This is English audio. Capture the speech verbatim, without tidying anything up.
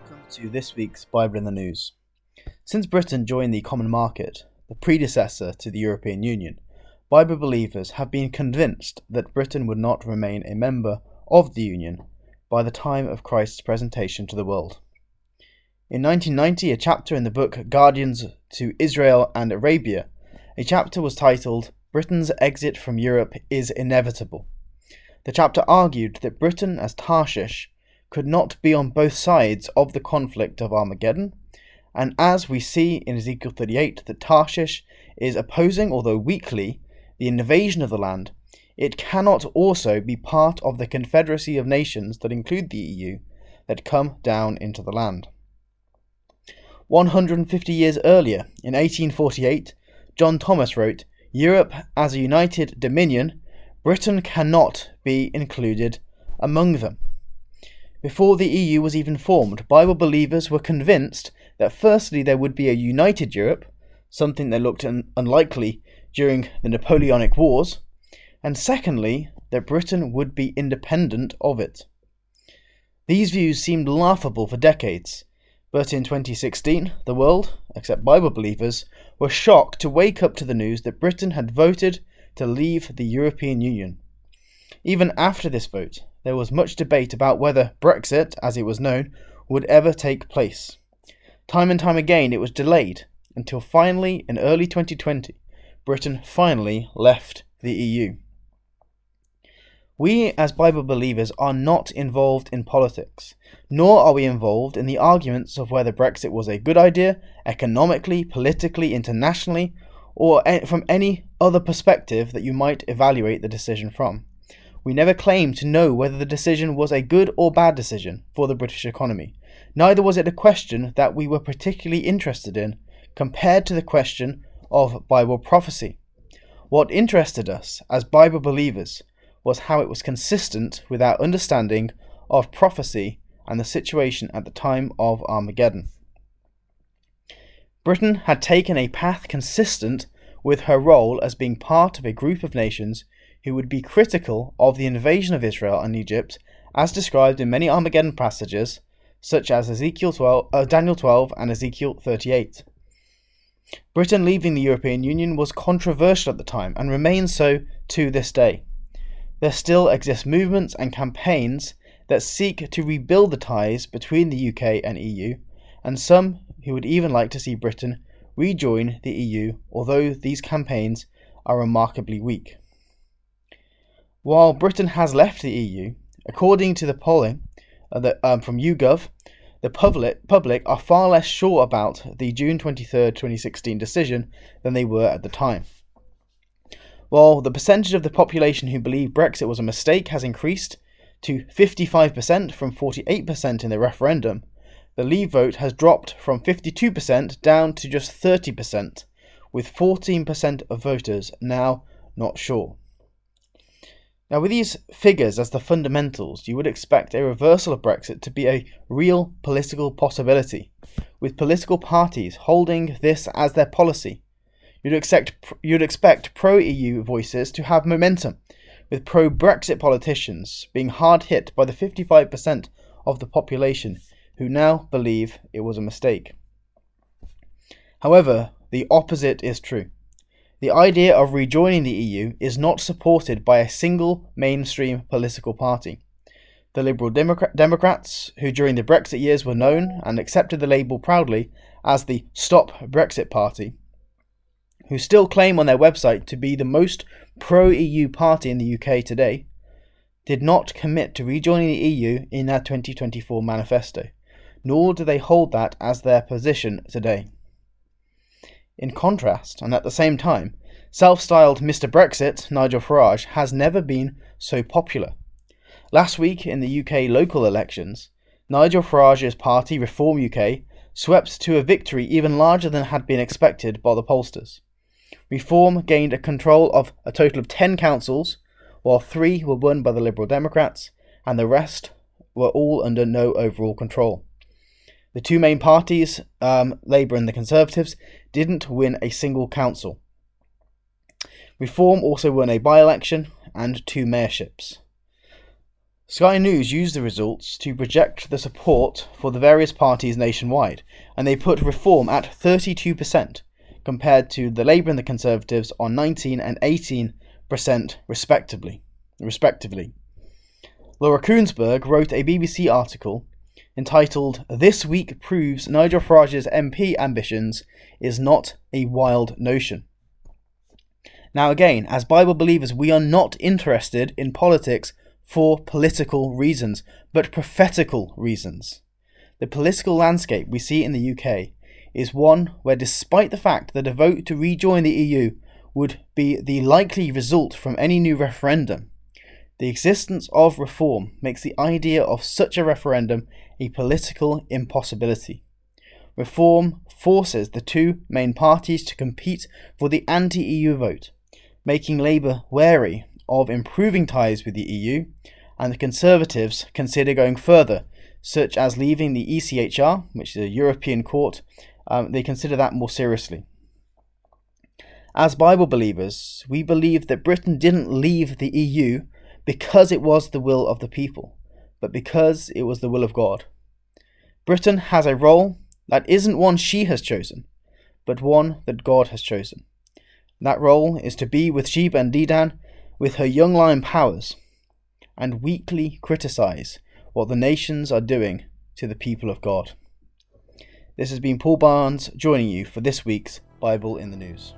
Welcome to this week's Bible in the News. Since Britain joined the Common Market, the predecessor to the European Union, Bible believers have been convinced that Britain would not remain a member of the Union by the time of Christ's presentation to the world. In nineteen ninety, a chapter in the book Guardians to Israel and Arabia, a chapter was titled, "Britain's Exit from Europe is Inevitable." The chapter argued that Britain as Tarshish could not be on both sides of the conflict of Armageddon, and as we see in Ezekiel thirty-eight that Tarshish is opposing, although weakly, the invasion of the land, it cannot also be part of the confederacy of nations that include the E U that come down into the land. one hundred fifty years earlier, in eighteen forty-eight, John Thomas wrote, "Europe as a united dominion, Britain cannot be included among them." Before the E U was even formed, Bible believers were convinced that firstly there would be a united Europe, something that looked un- unlikely during the Napoleonic Wars, and secondly that Britain would be independent of it. These views seemed laughable for decades, but in twenty sixteen, the world, except Bible believers, were shocked to wake up to the news that Britain had voted to leave the European Union. Even after this vote, there was much debate about whether Brexit, as it was known, would ever take place. Time and time again it was delayed, until finally, in early twenty twenty, Britain finally left the E U. We, as Bible believers, are not involved in politics, nor are we involved in the arguments of whether Brexit was a good idea, economically, politically, internationally, or from any other perspective that you might evaluate the decision from. We never claimed to know whether the decision was a good or bad decision for the British economy. Neither was it a question that we were particularly interested in compared to the question of Bible prophecy. What interested us as Bible believers was how it was consistent with our understanding of prophecy and the situation at the time of Armageddon. Britain had taken a path consistent with her role as being part of a group of nations who would be critical of the invasion of Israel and Egypt, as described in many Armageddon passages, such as Ezekiel twelve, uh, Daniel twelve and Ezekiel thirty-eight. Britain leaving the European Union was controversial at the time and remains so to this day. There still exist movements and campaigns that seek to rebuild the ties between the U K and E U, and some who would even like to see Britain rejoin the E U, although these campaigns are remarkably weak. While Britain has left the E U, according to the polling uh, the, um, from YouGov, the public, public are far less sure about the June twenty-third, twenty sixteen decision than they were at the time. While the percentage of the population who believe Brexit was a mistake has increased to fifty-five percent from forty-eight percent in the referendum, the Leave vote has dropped from fifty-two percent down to just thirty percent, with fourteen percent of voters now not sure. Now, with these figures as the fundamentals, you would expect a reversal of Brexit to be a real political possibility, with political parties holding this as their policy. You'd expect, you'd expect pro-E U voices to have momentum, with pro-Brexit politicians being hard hit by the fifty-five percent of the population who now believe it was a mistake. However, the opposite is true. The idea of rejoining the E U is not supported by a single mainstream political party. The Liberal Democrat- Democrats, who during the Brexit years were known and accepted the label proudly as the Stop Brexit Party, who still claim on their website to be the most pro-E U party in the U K today, did not commit to rejoining the E U in their twenty twenty-four manifesto, nor do they hold that as their position today. In contrast, and at the same time, self-styled Mister Brexit, Nigel Farage, has never been so popular. Last week in the U K local elections, Nigel Farage's party, Reform U K, swept to a victory even larger than had been expected by the pollsters. Reform gained a control of a total of ten councils, while three were won by the Liberal Democrats, and the rest were all under no overall control. The two main parties, um, Labour and the Conservatives, didn't win a single council. Reform also won a by-election and two mayorships. Sky News used the results to project the support for the various parties nationwide, and they put Reform at thirty-two percent, compared to the Labour and the Conservatives on nineteen and eighteen percent respectively. respectively. Laura Kuenssberg wrote a B B C article entitled "This Week Proves Nigel Farage's M P Ambitions is Not a Wild Notion." Now again, as Bible believers, we are not interested in politics for political reasons, but prophetical reasons. The political landscape we see in the U K is one where, despite the fact that a vote to rejoin the E U would be the likely result from any new referendum, the existence of Reform makes the idea of such a referendum a political impossibility. Reform forces the two main parties to compete for the anti-E U vote, making Labour wary of improving ties with the E U, and the Conservatives consider going further, such as leaving the E C H R, which is a European court. Um, they consider that more seriously. As Bible believers, we believe that Britain didn't leave the E U because it was the will of the people, but because it was the will of God. Britain has a role that isn't one she has chosen, but one that God has chosen. That role is to be with Sheba and Dedan with her young lion powers, and weekly criticise what the nations are doing to the people of God. This has been Paul Barnes joining you for this week's Bible in the News.